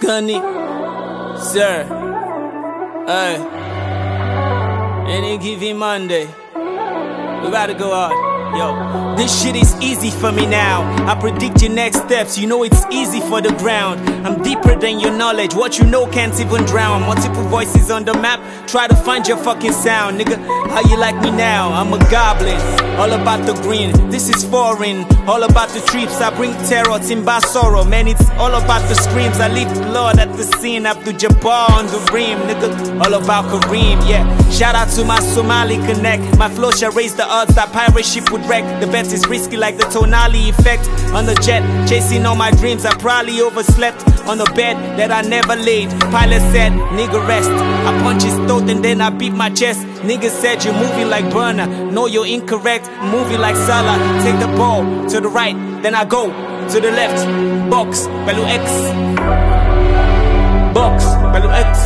Gunny, sir. Hey, any given Monday, we about to go out. Yo, this shit is easy for me now. I predict your next steps, you know it's easy for the ground. I'm deeper than your knowledge, what you know can't even drown. Multiple voices on the map, try to find your fucking sound. Nigga, how you like me now? I'm a goblin, all about the green. This is foreign, all about the trips. I bring terror, timba sorrow. Man, it's all about the screams. I leave blood at the scene, Abdul Jabbar on the rim. Nigga, all about Kareem, yeah. Shout out to my Somali connect. My flow shall raise the odds that pirate ship would wreck. The bet is risky like the Tonali effect. On the jet, chasing all my dreams. I probably overslept on the bed that I never laid. Pilot said, nigga rest. I punch his throat and then I beat my chest. Nigga said you're moving like Burner. No, you're incorrect, moving like Salah. Take the ball to the right, then I go to the left. Box, Bellu X. Box, Bellu X.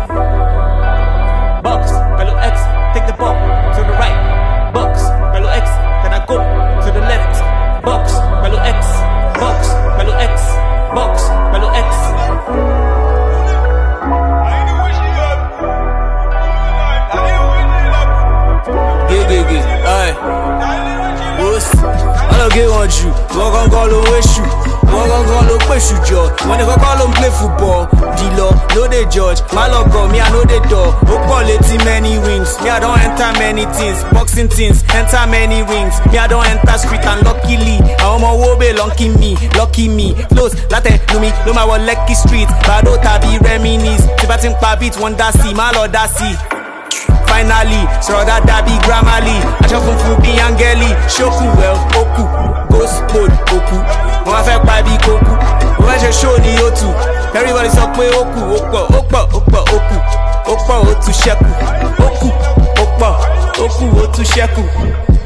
Box, Bellu X. Take the ball to the right. Box, Bellu X. Then I go to the left. Box, Bellu X. Box, Bellu X. Box, Bellu X. Gigi, aye. What's I don't get on you. Walk on call on wish you. Walk on call on push you, Joe. When they call on play football, D-Law, no they judge. My logo, me I know the door. Quality many wings. Me I don't enter many things. Boxing things, enter many rings. Me I don't enter street and luckily. I am a wobe lucky me. Close, latte, no me, no my lucky street. Bado tabi reminis. Tibatin pa beat one dasi, my lord dasi. Finally, so that be Grammarly. I just from Fubi Angeli, Shoku well, Oku, Ghost Mode, Oku. When I felt by be Koku, when I just show the O2. Everybody's up with Oku, Oku, Oku, Otu Sheku, Oku, Oku, Otu Sheku.